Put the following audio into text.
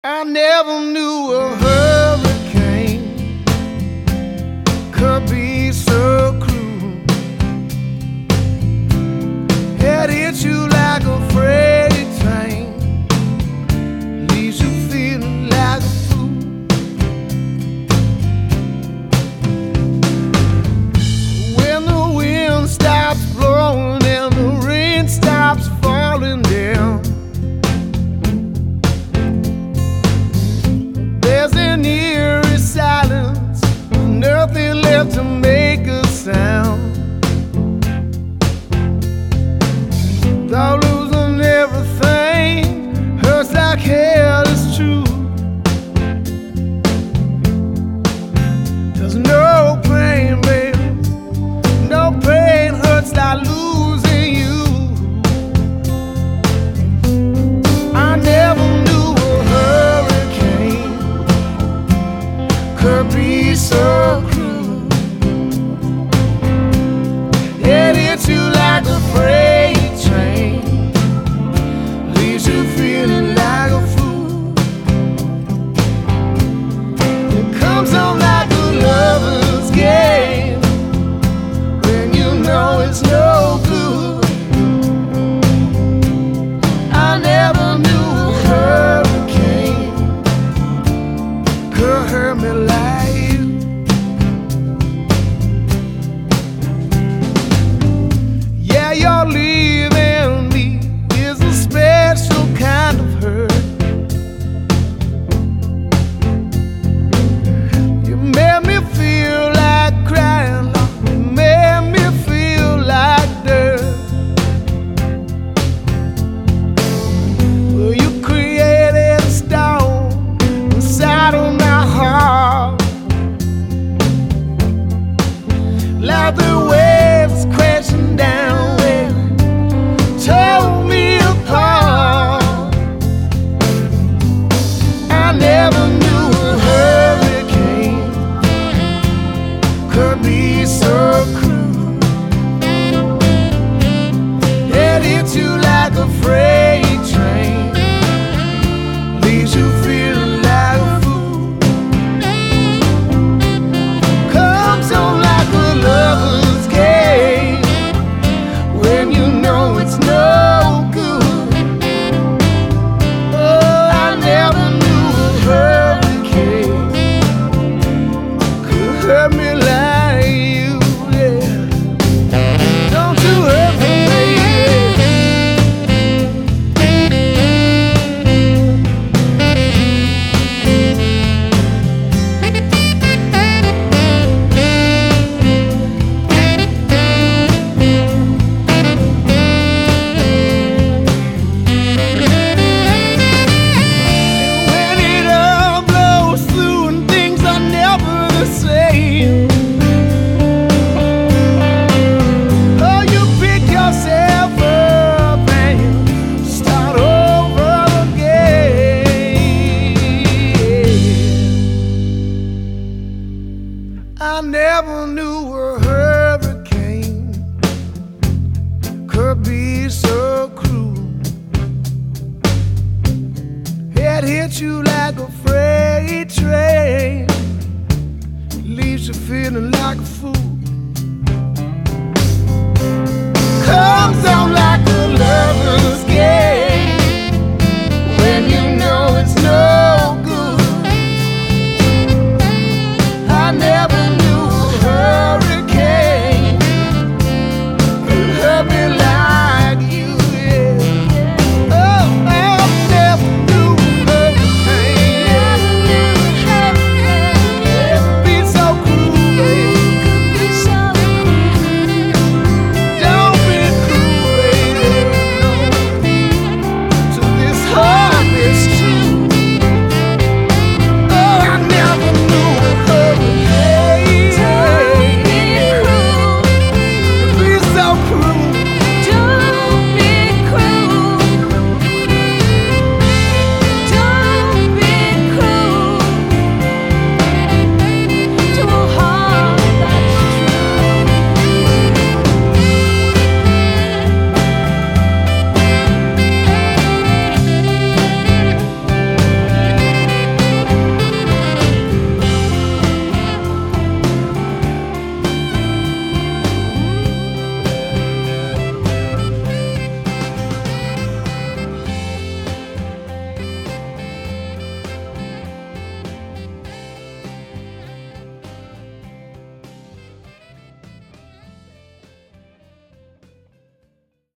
I never knew a hurricane could be so cruel. It hits you like a freight train, leaves you feeling like a fool. When the wind stops blowing and the rain stops falling down, there's an eerie silence, nothing left to make a sound. Though losing everything hurts like hell, it's true. There's no pain, baby, no pain hurts like losing you. I never knew a hurricane could be so cruel. It hits you like a freight train, leaves you feeling like a fool. It comes on like a lover's game when you know it's no good. I never knew a hurricane could hurt me like you. Yeah, you're leaving me is a special kind of hurt. You made me feel like crying, Lord. You made me feel like dirt. Well, you created a storm inside of my heart, like the waves crashing down where tore me apart. I never knew a hurricane could be so cruel. It hits you like a freight train, leaves you feeling like a fool. Comes on like a lover's game when you know it's no good. Oh, I never knew a hurricane could hurt me like you, yeah. Don't you hurt me, baby. When it all blows through and things are never the same, oh, you pick yourself up and start over again. I never knew a hurricane could be so cruel. It hits you like a freight train, leaves you feeling like a fool. Comes on